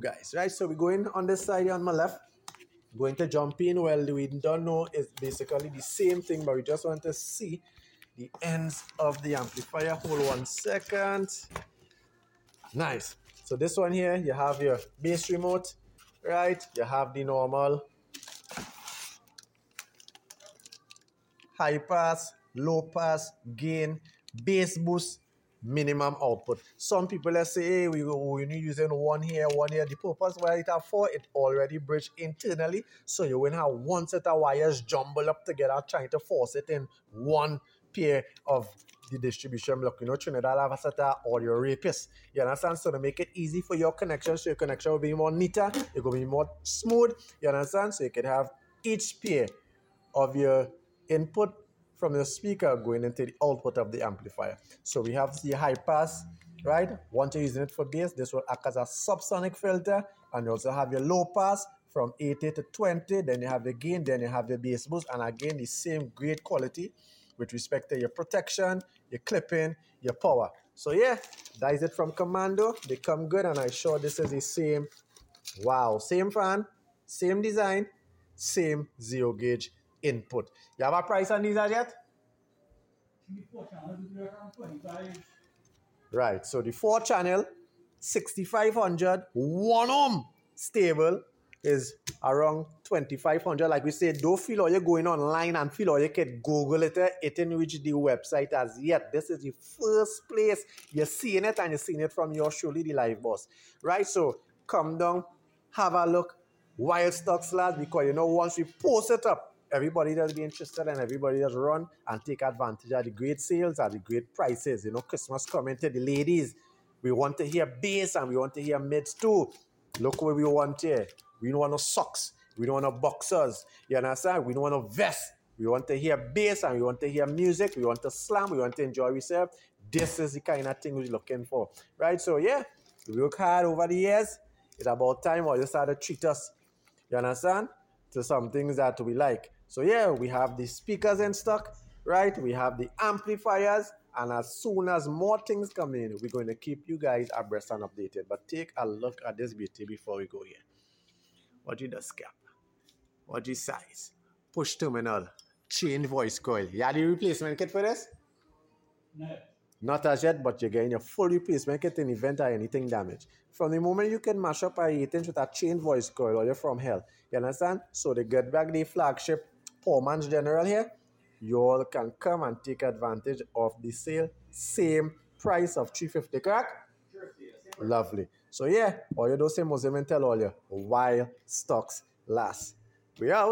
guys, right? So we're going on this side here on my left. Going to jump in. Well, we don't know it's basically the same thing, but we just want to see the ends of the amplifier. Hold 1 second. Nice. So this one here, you have your bass remote, right? You have the normal high pass, low pass, gain, bass boost, minimum output. Some people let's say, hey, we're only using one here, one here. The purpose why it have four, it already bridged internally, so you won't have one set of wires jumble up together trying to force it in one pair of the distribution block. You know, Trinidad have a set of audio rapists. You understand? So to make it easy for your connection, so your connection will be more neater, it will be more smooth. You understand? So you can have each pair of your input from the speaker going into the output of the amplifier. So we have the high pass, right? Once you're using it for bass, this will act as a subsonic filter, and you also have your low pass from 80 to 20, then you have the gain, then you have the bass boost, and again the same great quality with respect to your protection, your clipping, your power. So yeah, that is it from Commando. They come good, and I'm sure this is the same, wow, same fan, same design, same zero gauge input. You have a price on these as yet? Right, so the 4 channel, 6500, 1 ohm stable is around 2500. Like we said, don't feel like you're going online and feel like you can Google it. It didn't reach the website as yet. This is the first place you're seeing it, and you're seeing it from your surely the live boss. Right, so come down, have a look while stocks last, because you know once we post it up, everybody does be interested and everybody does run and take advantage of the great sales and the great prices. You know, Christmas coming to the ladies. We want to hear bass and we want to hear mids too. Look what we want here. We don't want no socks. We don't want no boxers. You understand? We don't want no vest. We want to hear bass and we want to hear music. We want to slam. We want to enjoy ourselves. This is the kind of thing we're looking for. Right? So yeah, we work hard over the years. It's about time or you start to treat us, you understand, to some things that we like. So yeah, we have the speakers in stock, right? We have the amplifiers, and as soon as more things come in, we're going to keep you guys abreast and updated. But take a look at this beauty before we go here. What is the cap? What is size? Push terminal, chain voice coil. You have the replacement kit for this? No. Not as yet, but you're getting a full replacement kit in event of anything damaged. From the moment you can mash up a 8-inch with a chain voice coil, or you're from hell. You understand? So the Get Back the flagship Poorman's General here, you all can come and take advantage of the sale. Same price of $350, correct? Sure. Lovely. So yeah, all you do say Muslim and tell all you while stocks last. We out.